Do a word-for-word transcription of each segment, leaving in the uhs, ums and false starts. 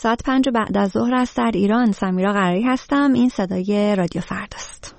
ساعت پنج بعد از ظهر است در ایران. سمیرا قراری هستم. این صدای رادیو فرداست.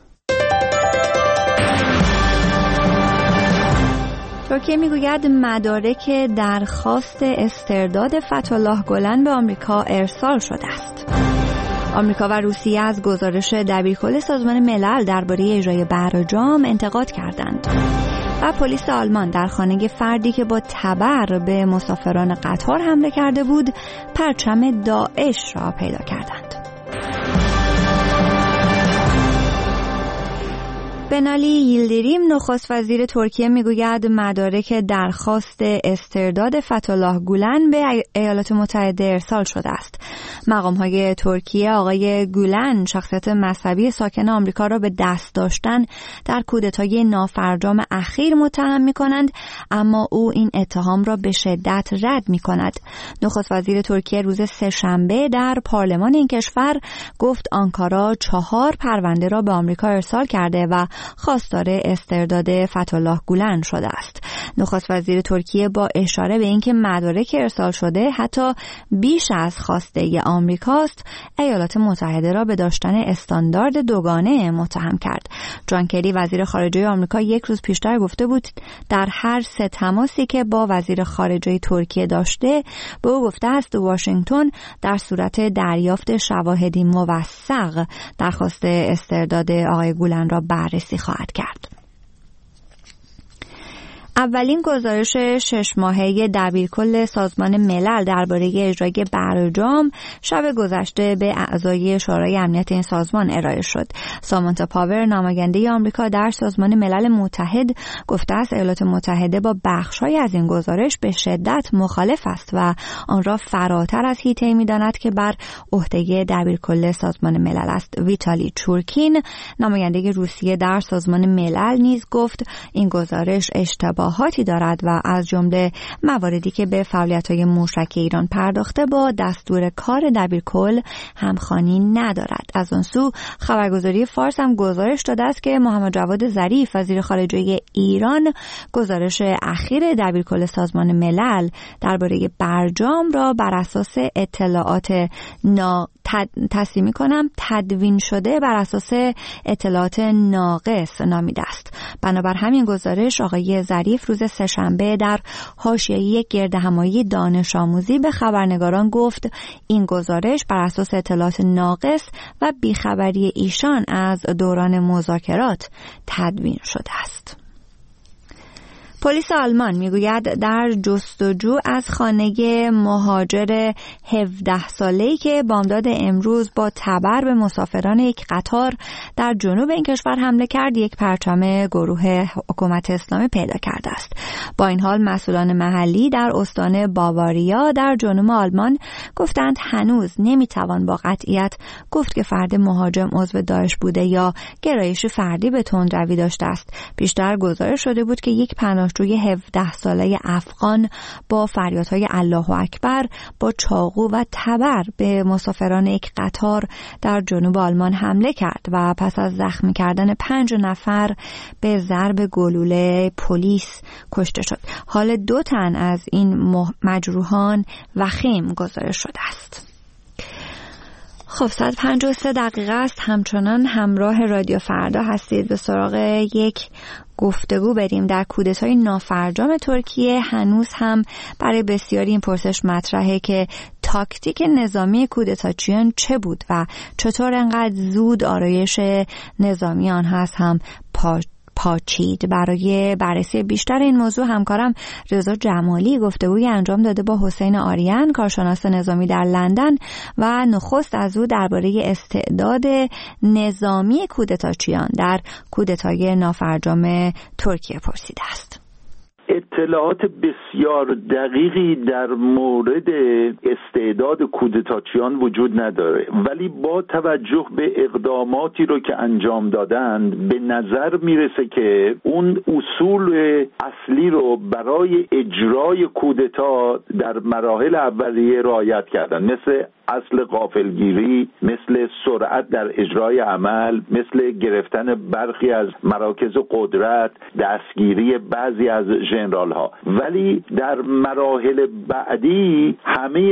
ترکیه میگوید مدارک درخواست استرداد فتح‌الله گلن به آمریکا ارسال شده است. آمریکا و روسیه از گزارش دبیرکل سازمان ملل درباره اجرای برجام انتقاد کردند. و پلیس آلمان در خانه فردی که با تبر به مسافران قطار حمله کرده بود پرچم داعش را پیدا کردند. بنالی ییلدیریم نخست وزیر ترکیه میگوید مدارک درخواست استرداد فتح‌الله گولن به ایالات متحده ارسال شده است. مقام‌های ترکیه آقای گولن شخصیت مذهبی ساکن آمریکا را به دست داشتن در کودتای نافرجام اخیر متهم می‌کنند، اما او این اتهام را به شدت رد می‌کند. نخست وزیر ترکیه روز سه‌شنبه در پارلمان این کشور گفت آنکارا چهار پرونده را به آمریکا ارسال کرده و خواستار استرداد فتح‌الله گولن شده است. نخست وزیر ترکیه با اشاره به اینکه مدارک ارسال شده حتی بیش از خواسته آمریکاست، ایالات متحده را به داشتن استاندارد دوگانه متهم کرد. جان کری وزیر خارجه آمریکا یک روز پیشتر گفته بود در هر سه تماسی که با وزیر خارجه ترکیه داشته به او گفته است واشنگتن در صورت دریافت شواهدی موثق درخواست استرداد آقای گولن را بررسی خواهد کرد. اولین گزارش شش ماهه دبیرکل سازمان ملل درباره اجرای برجام شب گذشته به اعضای شورای امنیت این سازمان ارائه شد. سامانتا پاور نماینده آمریکا در سازمان ملل متحد گفته است ایالات متحده با بخش‌های از این گزارش به شدت مخالف است و آن را فراتر از حیطه‌ای می‌داند که بر عهده دبیرکل سازمان ملل است. ویتالی چورکین نماینده روسیه در سازمان ملل نیز گفت این گزارش اشتباه اشتباهاتی دارد و از جمله مواردی که به فعالیت‌های موشک ایران پرداخته با دستور کار دبیرکل همخوانی ندارد. از آن سو خبرگزاری فارس هم گزارش داده است که محمد جواد ظریف وزیر خارجه ایران گزارش اخیر دبیرکل سازمان ملل درباره برجام را بر اساس اطلاعات نا تصحیح می‌کنم تدوین شده بر اساس اطلاعات ناقص نامیده است. بنابر همین گزارش آقای ظریف روز سه‌شنبه در حاشیه یک گردهمایی دانش آموزی به خبرنگاران گفت این گزارش بر اساس اطلاعات ناقص و بیخبری ایشان از دوران مذاکرات تدوین شده است. پلیس آلمان میگوید در جستجو از خانه مهاجر هفده ساله‌ای که بامداد امروز با تبر به مسافران یک قطار در جنوب این کشور حمله کرد یک پرچم گروه حکومت اسلامی پیدا کرده است. با این حال مسئولان محلی در استان باواریا در جنوب آلمان گفتند هنوز نمیتوان با قطعیت گفت که فرد مهاجم عضو داعش بوده یا گرایش فردی به تندروی داشته است. بیشتر گزارش شده بود که یک پناه جوی هفده ساله افغان با فریادهای الله اکبر با چاقو و تبر به مسافران یک قطار در جنوب آلمان حمله کرد و پس از زخمی کردن پنج نفر به ضرب گلوله پلیس کشته شد. حال دو تن از این مجروحان وخیم گزارش شده است. خب ساعت پنج و سه دقیقه است. همچنان همراه رادیو فردا هستید. به سراغ یک گفتگو بریم. در کودتای نافرجام ترکیه هنوز هم برای بسیاری این پرسش مطرحه که تاکتیک نظامی کودتاچیان چه بود و چطور انقدر زود آرایش نظامی آنها از هم پاش پاچید. برای بررسی بیشتر این موضوع همکارم رضا جمالی گفتگوی انجام داده با حسین آریان کارشناس نظامی در لندن و نخست از او درباره استعداد نظامی کودتاچیان در کودتای نافرجام ترکیه پرسیده است. اطلاعات بسیار دقیقی در مورد استعداد کودتاچیان وجود نداره، ولی با توجه به اقداماتی رو که انجام دادند به نظر میرسه که اون اصول اصلی رو برای اجرای کودتا در مراحل اولیه رعایت کردن، مثل اصل غافلگیری، مثل سرعت در اجرای عمل، مثل گرفتن برخی از مراکز قدرت، دستگیری بعضی از ژنرال ها. ولی در مراحل بعدی همه نشانه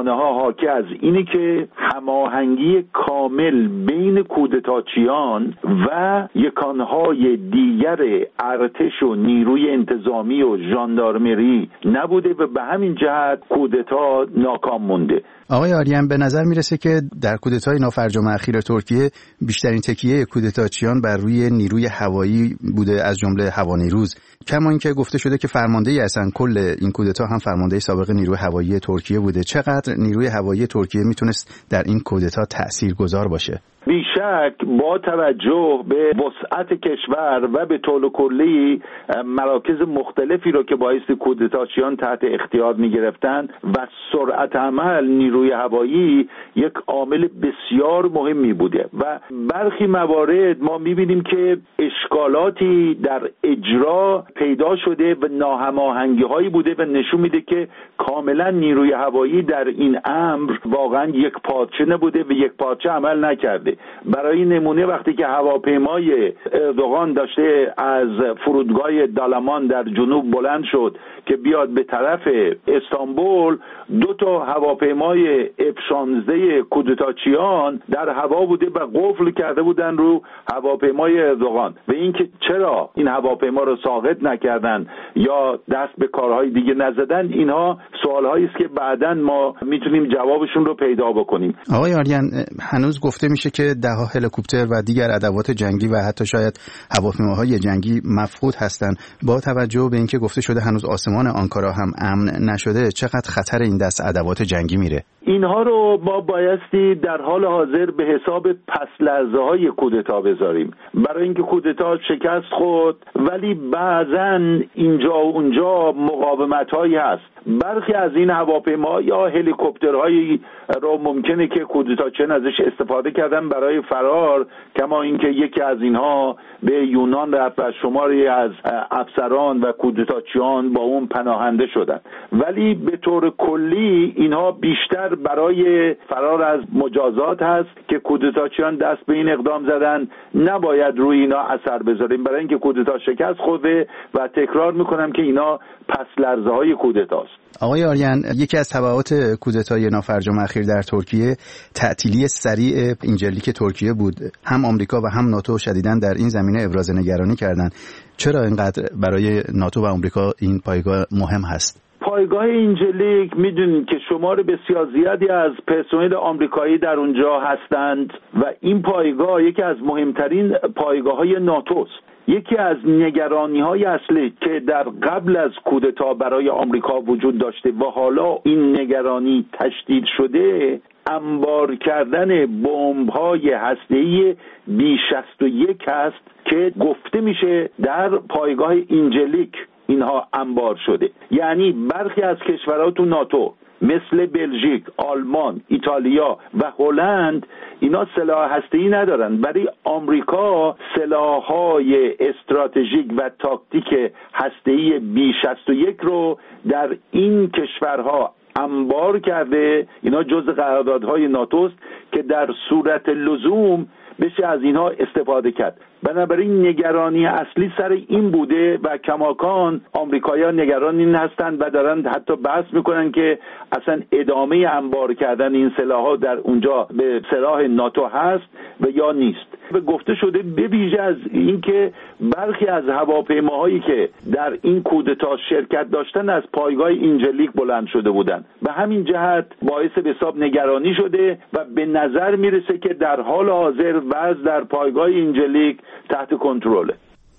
رسانه ها حاکی از اینی که هماهنگی کامل بین کودتاچیان و یکانهای دیگر ارتش و نیروی انتظامی و ژاندارمری نبوده و به همین جهت کودتا ناکام مونده. آقای آریان، به نظر میرسه که در کودتای نافرجام اخیر ترکیه بیشترین تکیه کودتاچیان بر روی نیروی هوایی بوده، از جمله هوانیروز، کما اینکه گفته شده که فرماندهی اصلا کل این کودتا هم فرمانده سابق نیروی هوایی ترکیه بوده. چقدر نیروی هوایی ترکیه میتونست در این کودتا تاثیرگذار باشه؟ بیشک با توجه به وسعت کشور و به طول کلی مراکز مختلفی رو که باعث کودتاچیان تحت اختیار می گرفتن و سرعت عمل نیروی هوایی یک عامل بسیار مهمی بوده و برخی موارد ما می بینیم که اشکالاتی در اجرا پیدا شده و ناهماهنگی هایی بوده و نشون میده که کاملا نیروی هوایی در این امر واقعا یک پارچه نبوده و یک پارچه عمل نکرده. برای نمونه وقتی که هواپیمای اردوغان داشته از فرودگاه دالامان در جنوب بلند شد که بیاد به طرف استانبول، دو تا هواپیمای اف شانزده کودتاچیان در هوا بوده و قفل کرده بودن رو هواپیمای اردوغان و اینکه چرا این هواپیما رو ساقط نکردن یا دست به کارهای دیگه نزدن، اینها سوالهایی است که بعداً ما میتونیم جوابشون رو پیدا بکنیم. آقای آریان، هنوز گفته میشه که ده‌ها هلیکوپتر و دیگر ادوات جنگی و حتی شاید هواپیماهای جنگی مفقود هستند. با توجه به اینکه گفته شده هنوز آسمان آنکارا هم امن نشده، چقدر خطر این دست ادوات جنگی میره؟ اینها رو ما بایستی در حال حاضر به حساب پس لحظه های کودتا بذاریم، برای اینکه کودتا شکست خورد ولی بعضا اینجا و اونجا مقاومت هایی هست. برخی از این هواپیما یا هلیکوپترهایی رو ممکنه که کودتاچیان ازش استفاده کردن برای فرار، کما اینکه یکی از اینها به یونان رفت و شماری از افسران و کودتاچیان با اون پناهنده شدن، ولی به طور کلی اینها بیشتر برای فرار از مجازات هست که کودتاچیان دست به این اقدام زدن. نباید روی اینا اثر بذاریم برای اینکه کودتا شکست خورده و تکرار میکنم که اینا پس لرزه های کودتاست. آقای آریان، یکی از تبعات کودتای نافرجام اخیر در ترکیه تعطیلی سریع اینجلیک ترکیه بود. هم آمریکا و هم ناتو شدیداً در این زمینه ابراز نگرانی کردند. چرا اینقدر برای ناتو و آمریکا این پایگاه مهم هست؟ پایگاه اینجلیک میدونید که شمار بسیار زیادی از پرسنل آمریکایی در اونجا هستند و این پایگاه یکی از مهمترین پایگاه‌های ناتوست. یکی از نگرانی‌های اصلی که در قبل از کودتا برای آمریکا وجود داشته و حالا این نگرانی تشدید شده، انبار کردن بمب‌های هسته‌ای بی شصت و یک است که گفته میشه در پایگاه اینجلیک اینها انبار شده. یعنی برخی از کشورها تو ناتو مثل بلژیک، آلمان، ایتالیا و هلند اینا سلاح هسته‌ای ندارن. برای آمریکا سلاح‌های استراتژیک و تاکتیک هسته‌ای بی شصت و یک رو در این کشورها انبار کرده. اینا جزء قراردادهای ناتوست که در صورت لزوم بشه از اینها استفاده کرد. بنابراین نگرانی اصلی سر این بوده و کماکان آمریکایی‌ها نگران این هستند و دارن حتی بحث میکنن که اصلا ادامه انبار کردن این سلاح‌ها در اونجا به سلاح ناتو هست و یا نیست. و گفته شده به ویژه از اینکه برخی از هواپیماهایی که در این کودتا شرکت داشتن از پایگاه اینجلیک بلند شده بودند و همین جهت باعث به حساب نگرانی شده و به نظر میرسه که در حال حاضر وضع در پایگاه اینجلیک تحت کنترله.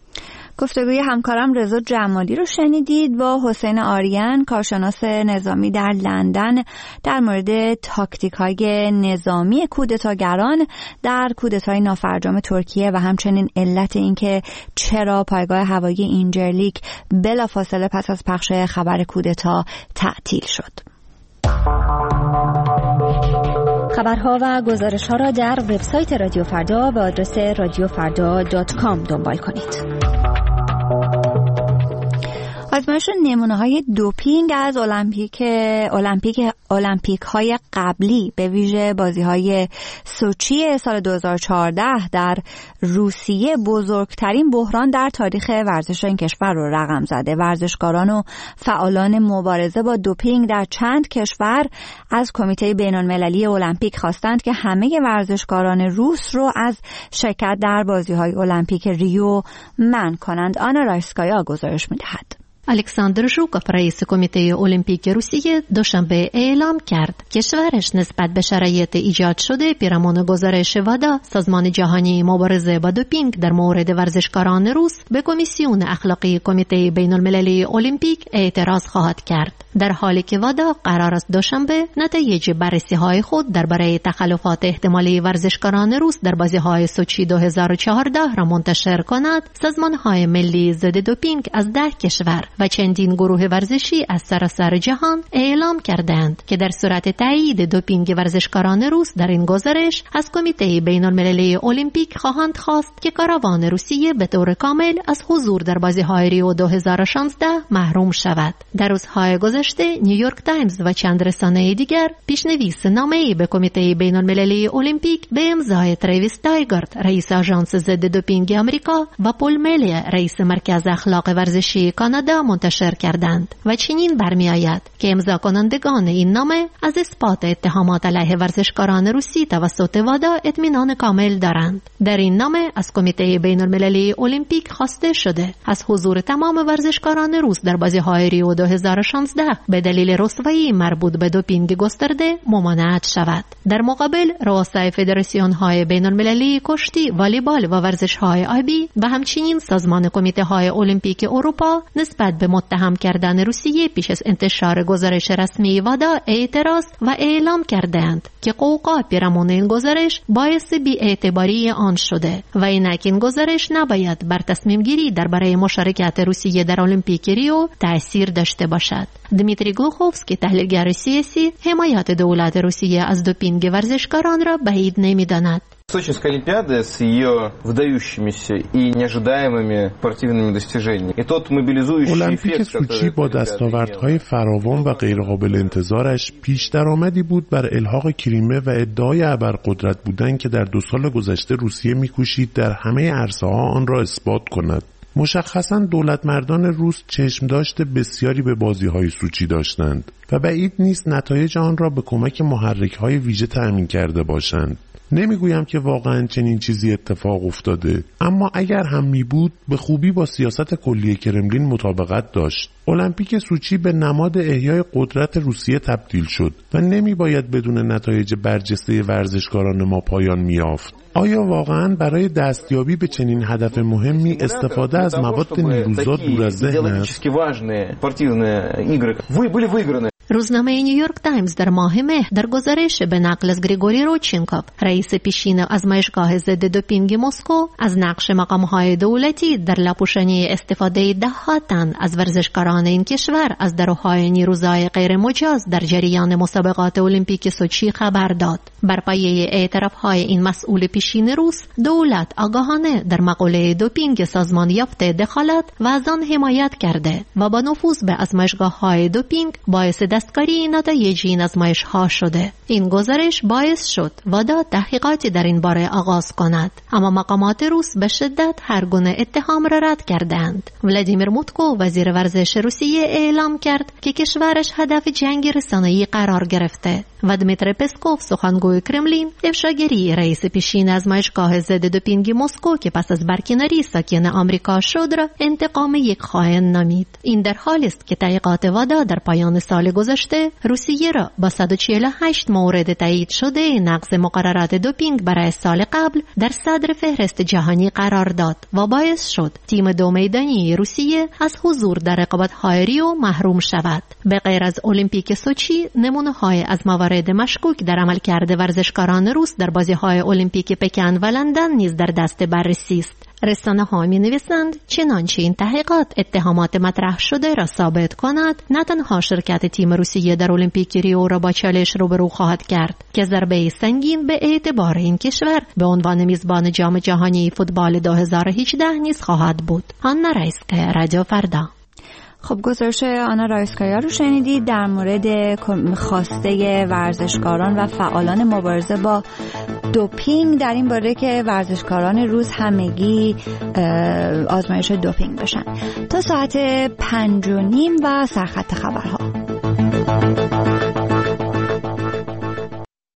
گفتگوی همکارم رضا جمالی رو شنیدید با حسین آریان، کارشناس نظامی در لندن، در مورد تاکتیک‌های نظامی کودتاگران در کودتای نافرجام ترکیه و همچنین علت اینکه چرا پایگاه هوایی اینجلیک بلافاصله پس از پخش خبر کودتا تعطیل شد. خبرها و گزارش‌ها را در وبسایت رادیو فردا به آدرس رادیو فردا دات کام دنبال کنید. آزمایش نمونه های دوپینگ از المپیک المپیک المپیک های قبلی به ویژه بازی های سوچی سال دو هزار و چهارده در روسیه بزرگترین بحران در تاریخ ورزش این کشور رو رقم زده. ورزشکاران و فعالان مبارزه با دوپینگ در چند کشور از کمیته بین‌المللی المپیک خواستند که همه ورزشکاران روس رو از شرکت در بازی‌های المپیک ریو منع کنند. آنا رایسکایا گزارش می‌دهد. الکساندر ژوکوف رئیس کمیته المپیک روسیه دوشنبه اعلام کرد کشورش نسبت به شرایط ایجاد شده پیرامون گزارش وادا سازمان جهانی مبارزه با دوپینگ در مورد ورزشکاران روس به کمیسیون اخلاقی کمیته بین‌المللی المپیک اعتراض خواهد کرد، در حالی که وادا قرار است دوشنبه نتایج بررسی‌های خود درباره تخلفات احتمالی ورزشکاران روس در بازی‌های سوچی دو هزار و چهارده را منتشر کند. سازمان‌های ملی ضد دوپینگ از ده کشور و چندین گروه ورزشی از سراسر جهان اعلام کردند که در صورت تایید دوپینگ ورزشکاران روس در این گزارش از کمیته بین‌المللی المپیک خواهند خواست که کاروان روسیه به طور کامل از حضور در بازی‌های ریو دو هزار و شانزده محروم شود. در روزهای گذشته نیویورک تایمز و چند رسانه دیگر پیشنویس نامه‌ای به کمیته بین‌المللی المپیک به امضای تریویس تایگارد رئیس آژانس ضد دوپینگ آمریکا و پول ملی رئیس مرکز اخلاق ورزشی کانادا منتشر کردند و چنین برمی آید که امضا کنندگان این نامه از اثبات اتهامات علیه ورزشکاران روسی توسط وادا اطمینان کامل دارند. در این نامه از کمیته بین‌المللی المپیک خواسته شده از حضور تمام ورزشکاران روس در بازی‌های ریو دو هزار و شانزده به دلیل رسوایی مربوط به دوپینگ گسترده ممانعت شود. در مقابل رؤسای فدراسیون‌های بین‌المللی کشتی، والیبال و ورزش‌های آبی و همچنین سازمان کمیته‌های المپیک اروپا نسبت به متهم کردن روسیه پیش از انتشار گزارش رسمی وادا اعتراض و اعلام کردند که قوقا پیرامون این گزارش باعث بی‌اعتباری آن شده و اینک این گزارش نباید بر تصمیم گیری درباره مشارکت روسیه در المپیک ریو تأثیر داشته باشد. دمیتری گلوخوفسکی تحلیلگر سیاسی حمایت دولت روسیه از دوپینگ ورزشکاران را بعید نمی‌داند. Сочинская Олимпиада с ее выдающимися и неожидаемыми спортивными достижениями. И тот мобилизующий المپیک سوچی با دستاوردهای فراوان و غیرقابل انتظارش پیش درآمدی بود بر الحاق کریمه و ادعای ابرقدرت بودن که در دو سال گذشته روسیه می‌کوشید در همه عرصه‌ها آن را اثبات کند. مشخصاً دولتمردان روس چشم داشته بسیاری به بازی‌های سوچی داشتند و بعید نیست نتایج آن را به کمک محرک‌های ویژه تأمین کرده باشند. نمیگویم که واقعاً چنین چیزی اتفاق افتاده، اما اگر هم می بود به خوبی با سیاست کلی کرملین مطابقت داشت. المپیک سوچی به نماد احیای قدرت روسیه تبدیل شد و نمی باید بدون نتایج برجسته ورزشکاران ما پایان می یافت. آیا واقعاً برای دستیابی به چنین هدف مهمی استفاده از مواد نیروزا دور از ذهن است؟ روزنامه نیویورک تایمز در ماه مه در گزارش به نقل از گریگوری روچینکوف رئیس پیشین آزمایشگاه ضد دوپینگ مسکو از نقش مقام‌های دولتی در لاپوشانی استفاده ده‌ها تن از ورزشکاران این کشور از دروهای نیروزای غیر مجاز در جریان مسابقات المپیک سوچی خبر داد. بر پایه اعتراف‌های این مسئول پیشین روس، دولت آگاهانه در مقوله دوپینگ سازمان یافته دخالت و از آن حمایت کرده و با نفوذ به آزمایشگاه‌های دوپینگ باعث دستکاری نتایج این آزمایش‌ها شده. این گزارش باعث شد وادا تحقیقاتی در این باره آغاز کند، اما مقامات روس به شدت هر گونه اتهام را رد کردند. ولادیمیر موتکو وزیر ورزش روسیه اعلام کرد که کشورش هدف جنگ رسانه‌ای قرار گرفته و دمیتری پسکوف سخنگوی کرملین افشاگری رئیس پیشین آزمایشگاه ضد دوپینگ مسکو که پس از برکناری ساکن آمریکا شد را انتقام یک خائن نامید. این در حالی است که تحقیقات وادا در پایان سال گذشته روسیه را با صد و چهل و هشت مورد تایید شده نقض مقررات دوپینگ برای سال قبل در صدر فهرست جهانی قرار داد و باعث شد تیم دو میدانی روسیه از حضور در رقابت‌های ریو محروم شود. به غیر از المپیک سوچی، نمونه‌های از موارد مشکوک در عملکرد ورزشکاران روس در بازی‌های المپیک پکن و لندن نیز در دست بررسی است. رسانه‌ها می‌نویسند چنانچه این تحقیقات اتهامات مطرح شده را ثابت کند، نه تنها شرکت تیم روسیه در المپیک ریو را با چالش روبرو خواهد کرد که ضربه سنگین به اعتبار این کشور به عنوان میزبان جام جهانی فوتبال دو هزار و هجده نیز خواهد بود. آنا رایسکایا، رادیو فردا. خب گزارش آنا رایسکایا رو شنیدید در مورد خواسته ورزشکاران و فعالان مبارزه با دوپینگ در این باره که ورزشکاران روز همگی آزمایش دوپینگ بشن. تا ساعت پنج و نیم و سرخط خبرها.